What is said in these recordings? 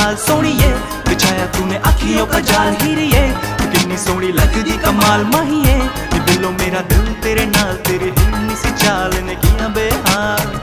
हाल सोनिए, बिछाया तूने अखियों का जाल हीरिए, कितनी सोहनी लगदी कमाल माहिए, दिलों मेरा दिल तेरे नाल, तेरी हिरनी सी चाल ने किया बेहाल।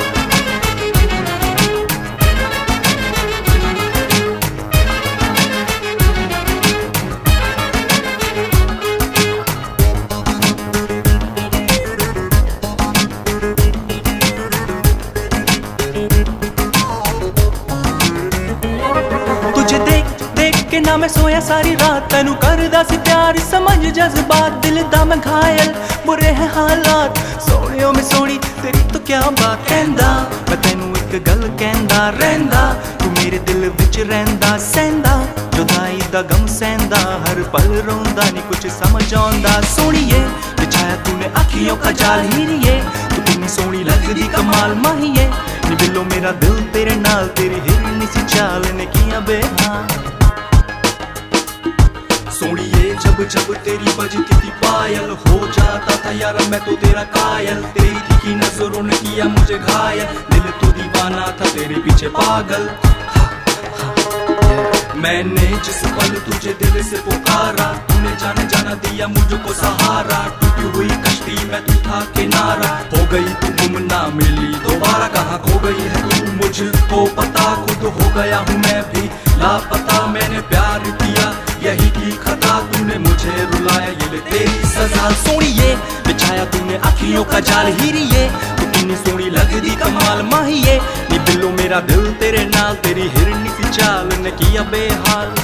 के ना मैं सोया सारी रात, तेनू करदा सी प्यार समझ जज्बात, दिल दा मैं घायल बुरे हैं हालात, सोनियो में सोनी तेरी तो क्या बात कहंदा, मैं तेनू एक गल कहंदा रहंदा, तू मेरे दिल विच रहंदा सहंदा, जुदाई दा गम सहंदा, हर पल रोंदा नी कुछ समझ आंदा सोनिए, बिछाया तूने अखियों का जाल हीरिए, तू कितनी सोहनी लगदी कमाल माहिए, नी बिल्लो मेरा दिल तेरे नाल, तेरी हिरनी सी चाल ने किया बेहाल। सोनिए जब जब तेरी बजती थी पायल, हो जाता था यार मैं तो तेरा कायल, तेरी तीखी नजरों ने किया मुझे घायल, दिल तो दीवाना था तेरे पीछे पागल। मैंने जिस पल तुझे दिल से पुकारा, तूने जाने जाना दिया मुझको सहारा, टूटी हुई कश्ती में तू था किनारा, हो गई तू गुम ना मिली दोबारा, कहाँ खो गई है तू मुझको पता, खुद हो गया हूँ मैं भी लापता, मैंने प्यार किया यही की खता, तूने मुझे रुलाया ये ले तेरी सजा सोनिए, बिछाया तूने अखियों का जाल हीरिए, तू कितनी सोहनी लगदी कमाल माहिए, नी बिल्लो मेरा दिल तेरे नाल, तेरी हिरनी सी चाल ने किया बेहाल।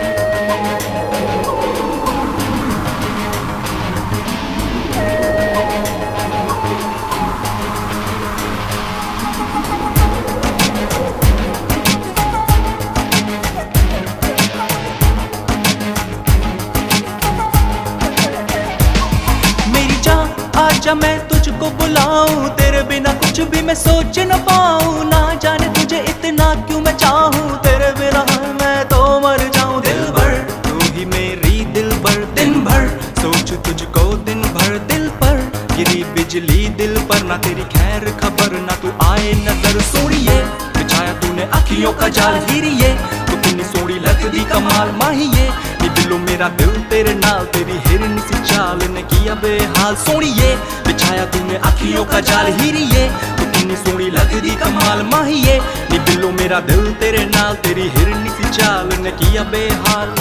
आजा मैं तुझको बुलाऊं, तेरे बिना कुछ भी मैं सोच न पाऊं, ना जाने तुझे इतना क्यों मैं चाहूं, तेरे बिना मैं तो मर जाऊं दिल भर, तू ही मेरी दिल भर, दिन भर सोच तुझको दिन भर, दिल पर गिरी बिजली दिल पर, ना तेरी खैर खबर ना तू आए नजर सोनिए, बिछाया तूने अखियों का जाल हीरिए, तू कितनी सोहनी लगदी कमाल माहिए, नी दिलों मेरा दिल तेरे नाल, तेरी हिरनी सी चाल ने किया बेहाल सोनिए, बिछाया तूने अखियों का जाल हीरिए, तू कितनी सोहनी लगदी कमाल माहिए, नी दिलों मेरा दिल तेरे नाल, तेरी हिरनी सी चाल ने किया बेहाल।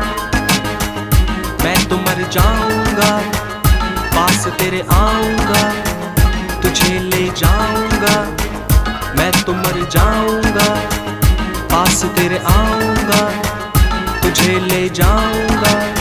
मैं तो मर जाऊंगा पास तेरे आऊंगा, तुझे ले जाऊंगा, मैं तो मर जाऊंगा पास तेरे आऊंगा, तुझे ले जाऊंगा।